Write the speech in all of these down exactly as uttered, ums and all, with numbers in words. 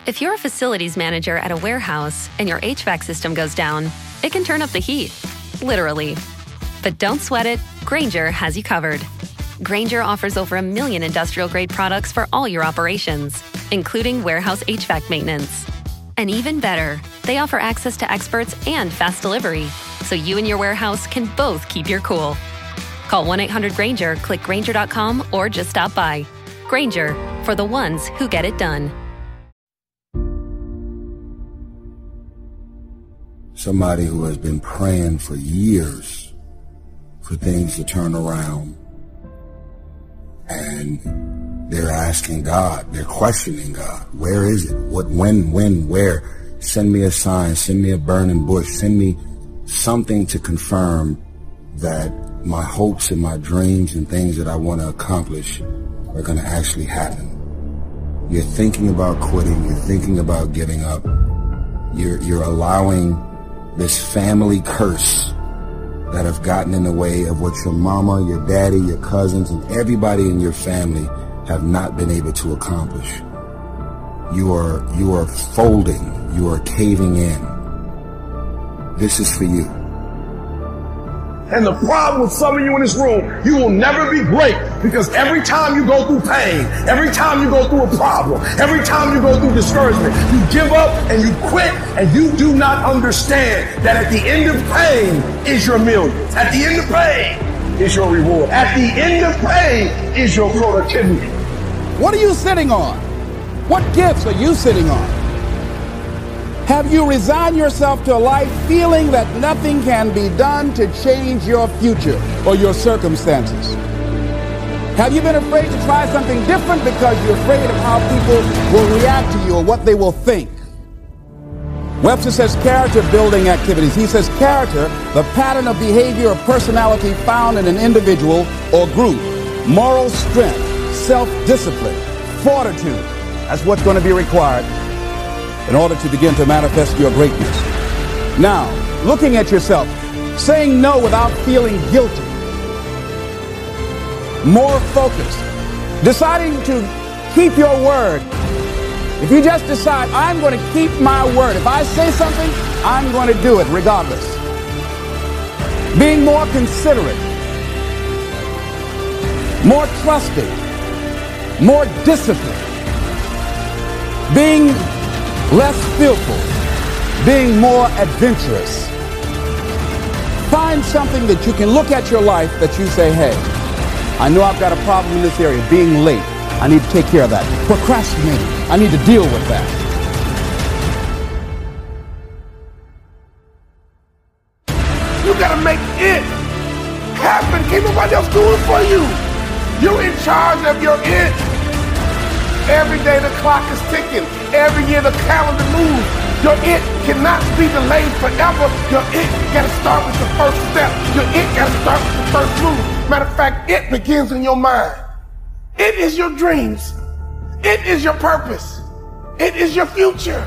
If you're a facilities manager at a warehouse and your H V A C system goes down, it can turn up the heat, literally. But don't sweat it, Grainger has you covered. Grainger offers over a million industrial-grade products for all your operations, including warehouse H V A C maintenance. And even better, they offer access to experts and fast delivery, so you and your warehouse can both keep your cool. Call one eight hundred Grainger, click Grainger dot com, or just stop by. Grainger, for the ones who get it done. Somebody who has been praying for years for things to turn around, and they're asking God, they're questioning God. Where is it? What, when, when, where? Send me a sign, send me a burning bush, send me something to confirm that my hopes and my dreams and things that I want to accomplish are going to actually happen. You're thinking about quitting, you're thinking about giving up. You're, you're allowing this family curse that have gotten in the way of what your mama, your daddy, your cousins, and everybody in your family have not been able to accomplish. You are, you are folding, you are caving in. This is for you. And the problem with some of you in this room, you will never be great, because every time you go through pain, every time you go through a problem, every time you go through discouragement, you give up and you quit, and you do not understand that at the end of pain is your millions. At the end of pain is your reward. At the end of pain is your productivity. What are you sitting on? What gifts are you sitting on? Have you resigned yourself to a life feeling that nothing can be done to change your future or your circumstances? Have you been afraid to try something different because you're afraid of how people will react to you or what they will think? Webster says character building activities. He says character, the pattern of behavior or personality found in an individual or group. Moral strength, self-discipline, fortitude. That's what's going to be required in order to begin to manifest your greatness. Now, looking at yourself, saying no without feeling guilty, more focused, deciding to keep your word. If you just decide, I'm going to keep my word. If I say something, I'm going to do it regardless. Being more considerate, more trusting, more disciplined, being less fearful, being more adventurous. Find something that you can look at your life that you say, hey, I know I've got a problem in this area, being late. I need to take care of that. Procrastinating, I need to deal with that. You gotta make it happen. Can't nobody else do it for you. You're in charge of your it. Every day the clock is ticking. Every year the calendar moves. Your it cannot be delayed forever. Your it gotta start with the first step. Your it gotta start with the first move. Matter of fact, it begins in your mind. It is your dreams. It is your purpose. It is your future.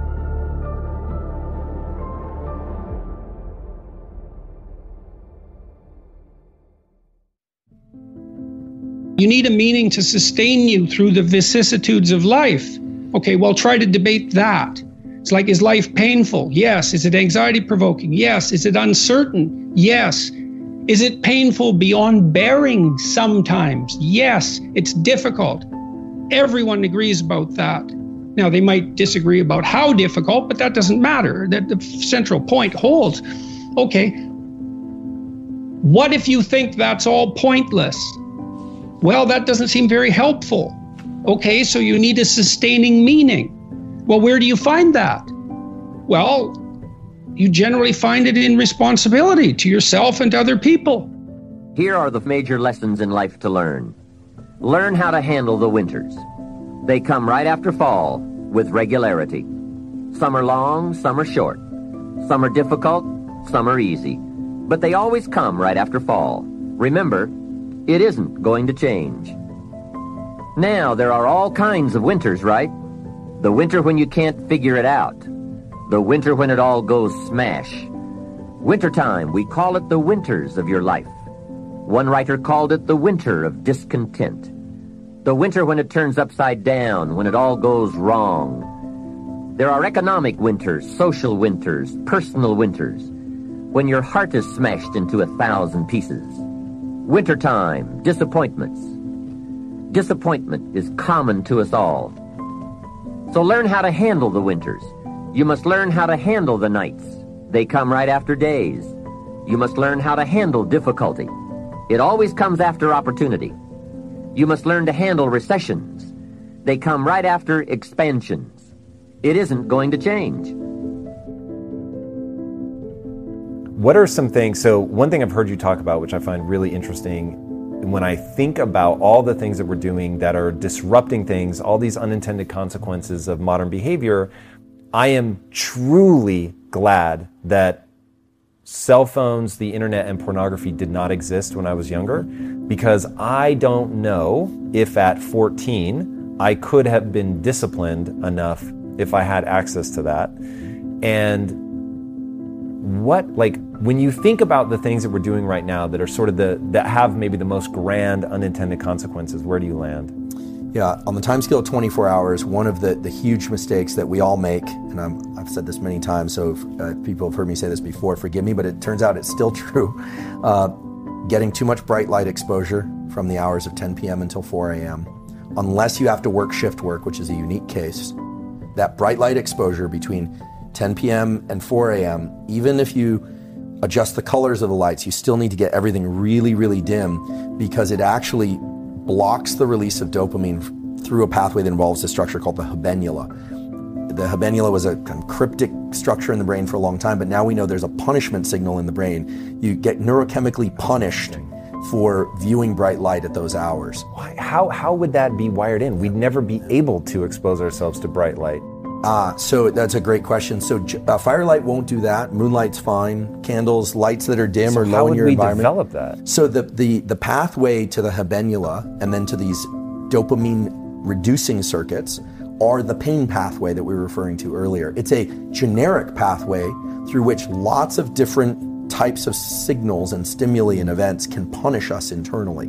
You need a meaning to sustain you through the vicissitudes of life. Okay, well, try to debate that. It's like, is life painful? Yes. Is it anxiety provoking? Yes. Is it uncertain? Yes. Is it painful beyond bearing sometimes? Yes. It's difficult. Everyone agrees about that. Now, they might disagree about how difficult, but that doesn't matter. That the central point holds. Okay. What if you think that's all pointless? Well, that doesn't seem very helpful. Okay, so you need a sustaining meaning. Well, where do you find that? Well, you generally find it in responsibility to yourself and to other people. Here are the major lessons in life to learn. Learn how to handle the winters. They come right after fall with regularity. Some are long, some are short. Some are difficult, some are easy. But they always come right after fall. Remember, it isn't going to change. Now, there are all kinds of winters, right? The winter when you can't figure it out. The winter when it all goes smash. Wintertime, we call it the winters of your life. One writer called it the winter of discontent. The winter when it turns upside down, when it all goes wrong. There are economic winters, social winters, personal winters, when your heart is smashed into a thousand pieces. Wintertime, disappointments. Disappointment is common to us all. So learn how to handle the winters. You must learn how to handle the nights. They come right after days. You must learn how to handle difficulty. It always comes after opportunity. You must learn to handle recessions. They come right after expansions. It isn't going to change. What are some things, so one thing I've heard you talk about, which I find really interesting, when I think about all the things that we're doing that are disrupting things, all these unintended consequences of modern behavior, I am truly glad that cell phones, the internet, and pornography did not exist when I was younger, because I don't know if at fourteen I could have been disciplined enough if I had access to that. And what, like, when you think about the things that we're doing right now that are sort of the, that have maybe the most grand unintended consequences, where do you land? Yeah, on the time scale of twenty-four hours, one of the, the huge mistakes that we all make, and I'm, I've said this many times, so if uh, people have heard me say this before, forgive me, but it turns out it's still true. Uh, getting too much bright light exposure from the hours of ten p.m. until four a.m., unless you have to work shift work, which is a unique case, that bright light exposure between ten p.m. and four a.m., even if you adjust the colors of the lights, you still need to get everything really, really dim, because it actually blocks the release of dopamine through a pathway that involves a structure called the habenula. The habenula was a kind of cryptic structure in the brain for a long time, but now we know there's a punishment signal in the brain. You get neurochemically punished for viewing bright light at those hours. Why, how, how would that be wired in? We'd never be able to expose ourselves to bright light. Ah, so that's a great question. So uh, firelight won't do that. Moonlight's fine. Candles, lights that are dim so or low in your environment. How would we develop that? So the, the, the pathway to the habenula and then to these dopamine-reducing circuits are the pain pathway that we were referring to earlier. It's a generic pathway through which lots of different types of signals and stimuli and events can punish us internally.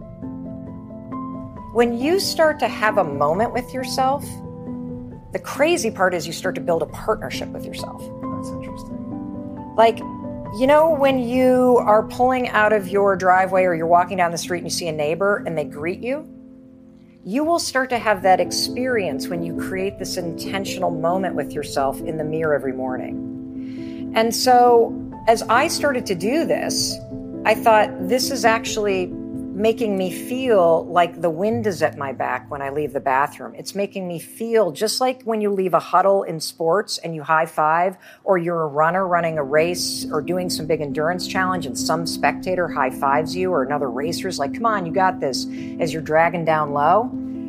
When you start to have a moment with yourself, the crazy part is you start to build a partnership with yourself. That's interesting. Like, you know, when you are pulling out of your driveway or you're walking down the street and you see a neighbor and they greet you, you will start to have that experience when you create this intentional moment with yourself in the mirror every morning. And so as I started to do this, I thought, this is actually making me feel like the wind is at my back when I leave the bathroom. It's making me feel just like when you leave a huddle in sports and you high five, or you're a runner running a race or doing some big endurance challenge and some spectator high fives you, or another racer's like, come on, you got this, as you're dragging down low.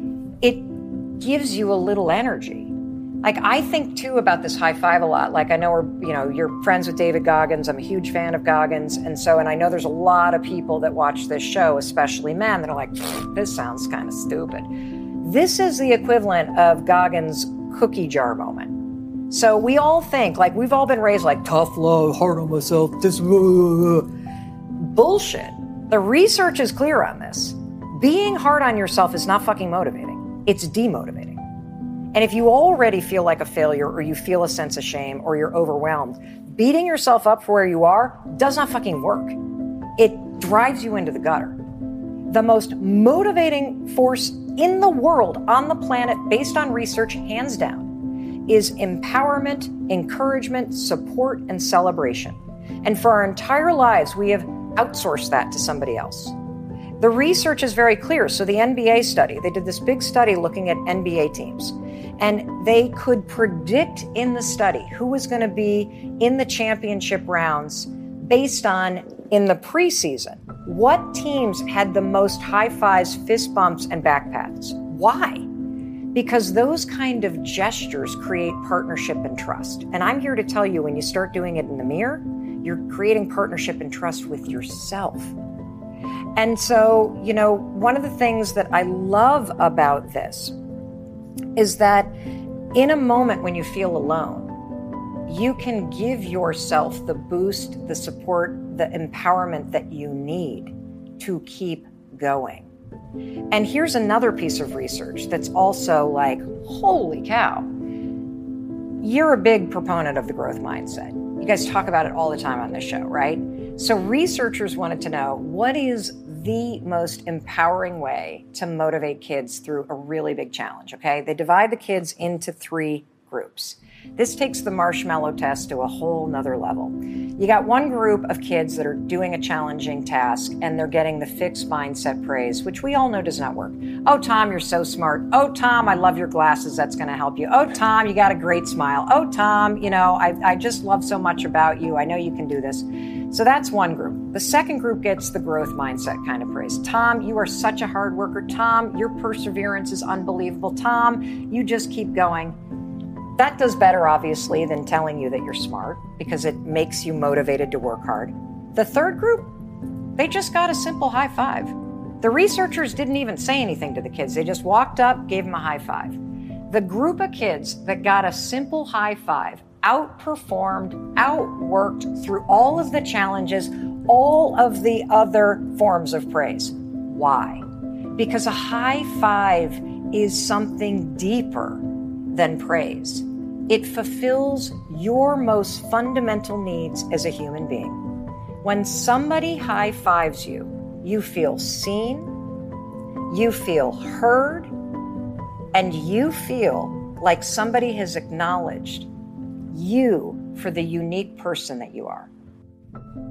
It gives you a little energy. Like, I think too about this high five a lot. Like, I know we're, you know, you're friends with David Goggins. I'm a huge fan of Goggins. And so, and I know there's a lot of people that watch this show, especially men, that are like, this sounds kind of stupid. This is the equivalent of Goggins' cookie jar moment. So we all think, like, we've all been raised like, tough love, hard on myself, this, uh, bullshit. The research is clear on this. Being hard on yourself is not fucking motivating. It's demotivating. And if you already feel like a failure, or you feel a sense of shame, or you're overwhelmed, beating yourself up for where you are does not fucking work. It drives you into the gutter. The most motivating force in the world, on the planet, based on research, hands down, is empowerment, encouragement, support, and celebration. And for our entire lives, we have outsourced that to somebody else. The research is very clear. So the N B A study, they did this big study looking at N B A teams. And they could predict in the study who was going to be in the championship rounds based on, in the preseason, what teams had the most high fives, fist bumps, and back pats. Why? Because those kind of gestures create partnership and trust. And I'm here to tell you, when you start doing it in the mirror, you're creating partnership and trust with yourself. And so, you know, one of the things that I love about this is that in a moment when you feel alone, you can give yourself the boost, the support, the empowerment that you need to keep going. And here's another piece of research that's also like, holy cow. you're a big proponent of the growth mindset. You guys talk about it all the time on this show, right? So researchers wanted to know, what is the most empowering way to motivate kids through a really big challenge, okay? They divide the kids into three groups. This takes the marshmallow test to a whole nother level. You got one group of kids that are doing a challenging task and they're getting the fixed mindset praise, which we all know does not work. Oh, Tom, you're so smart. Oh, Tom, I love your glasses. That's going to help you. Oh, Tom, you got a great smile. Oh, Tom, you know, I, I just love so much about you. I know you can do this. So that's one group. The second group gets the growth mindset kind of praise. Tom, you are such a hard worker. Tom, your perseverance is unbelievable. Tom, you just keep going. That does better, obviously, than telling you that you're smart because it makes you motivated to work hard. The third group, they just got a simple high five. The researchers didn't even say anything to the kids. They just walked up, gave them a high five. The group of kids that got a simple high five outperformed, outworked through all of the challenges, all of the other forms of praise. Why? Because a high five is something deeper than praise. It fulfills your most fundamental needs as a human being. When somebody high fives you, you feel seen, you feel heard, and you feel like somebody has acknowledged you for the unique person that you are.